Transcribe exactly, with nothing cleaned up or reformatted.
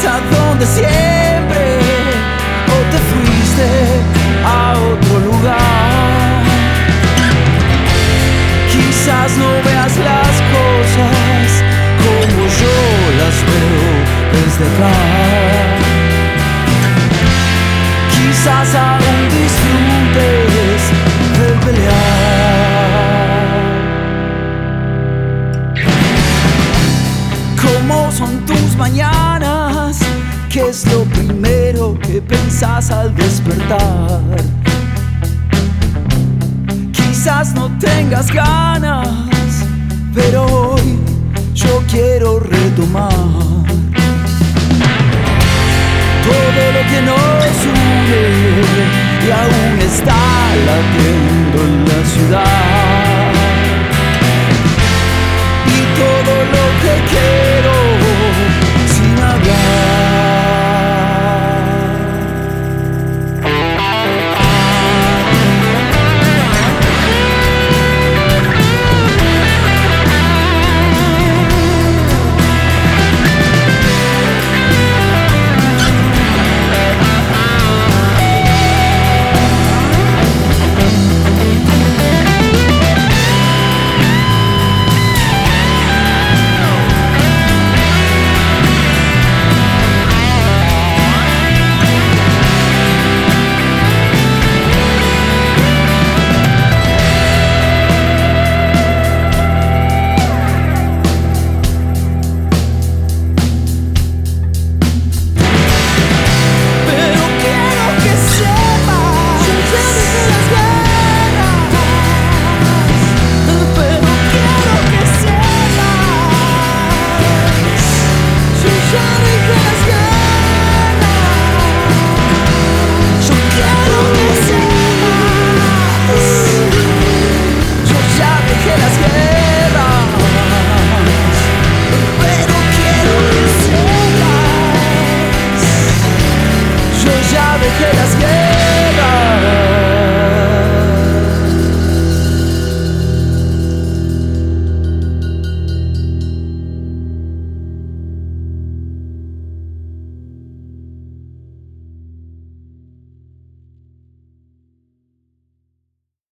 ¿Sigues a donde siempre o te fuiste a otro lugar? Quizás no veas las cosas como yo las veo desde acá. Quizás aún disfrutes del pelear. ¿Cómo son tus mañanas? ¿Qué es lo primero que pensás al despertar? Quizás no tengas ganas, pero hoy yo quiero retomar todo lo que nos une y aún está latiendo en la ciudad, y todo lo